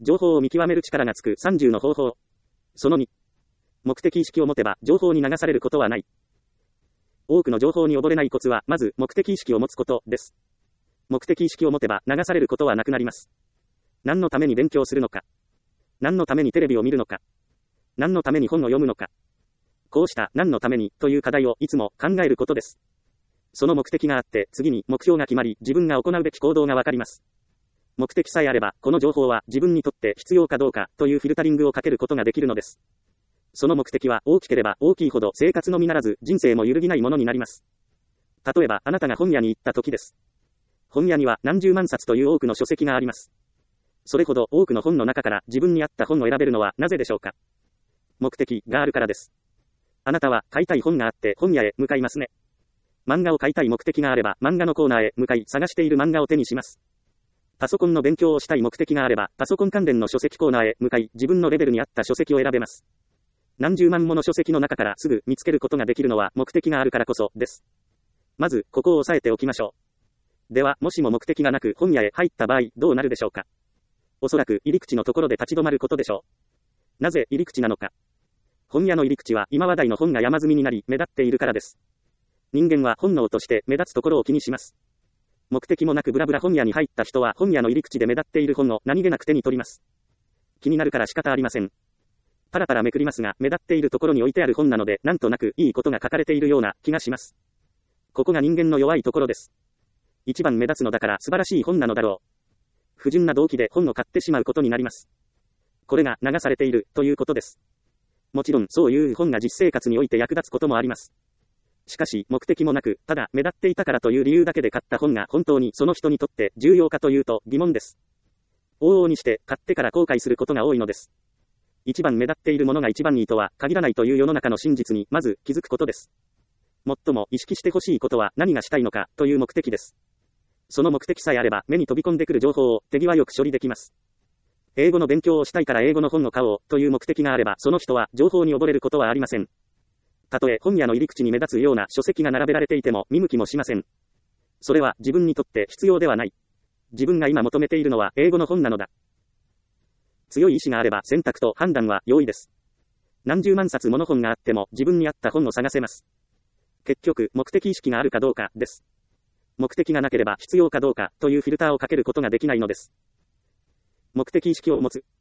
情報を見極める力がつく30の方法。その2。目的意識を持てば情報に流されることはない。多くの情報に溺れないコツは、まず目的意識を持つことです。目的意識を持てば流されることはなくなります。何のために勉強するのか。何のためにテレビを見るのか。何のために本を読むのか。こうした何のためにという課題をいつも考えることです。その目的があって、次に目標が決まり、自分が行うべき行動がわかります。目的さえあれば、この情報は自分にとって必要かどうかというフィルタリングをかけることができるのです。その目的は大きければ大きいほど生活のみならず人生も揺るぎないものになります。例えばあなたが本屋に行った時です。本屋には何十万冊という多くの書籍があります。それほど多くの本の中から自分に合った本を選べるのはなぜでしょうか。目的があるからです。あなたは買いたい本があって本屋へ向かいますね。漫画を買いたい目的があれば漫画のコーナーへ向かい探している漫画を手にします。パソコンの勉強をしたい目的があればパソコン関連の書籍コーナーへ向かい自分のレベルに合った書籍を選べます。何十万もの書籍の中からすぐ見つけることができるのは目的があるからこそです。まずここを押さえておきましょう。ではもしも目的がなく本屋へ入った場合どうなるでしょうか。おそらく入り口のところで立ち止まることでしょう。なぜ入り口なのか。本屋の入り口は今話題の本が山積みになり目立っているからです。人間は本能として目立つところを気にします。目的もなくブラブラ本屋に入った人は本屋の入り口で目立っている本を何気なく手に取ります。気になるから仕方ありません。パラパラめくりますが目立っているところに置いてある本なのでなんとなくいいことが書かれているような気がします。ここが人間の弱いところです。一番目立つのだから素晴らしい本なのだろう。不純な動機で本を買ってしまうことになります。これが流されているということです。もちろんそういう本が実生活において役立つこともあります。しかし目的もなくただ目立っていたからという理由だけで買った本が本当にその人にとって重要かというと疑問です。往々にして買ってから後悔することが多いのです。一番目立っているものが一番いいとは限らないという世の中の真実にまず気づくことです。最も意識してほしいことは何がしたいのかという目的です。その目的さえあれば目に飛び込んでくる情報を手際よく処理できます。英語の勉強をしたいから英語の本を買おうという目的があればその人は情報に溺れることはありません。たとえ本屋の入り口に目立つような書籍が並べられていても見向きもしません。それは自分にとって必要ではない。自分が今求めているのは英語の本なのだ。強い意志があれば選択と判断は容易です。何十万冊もの本があっても自分に合った本を探せます。結局目的意識があるかどうかです。目的がなければ必要かどうかというフィルターをかけることができないのです。目的意識を持つ。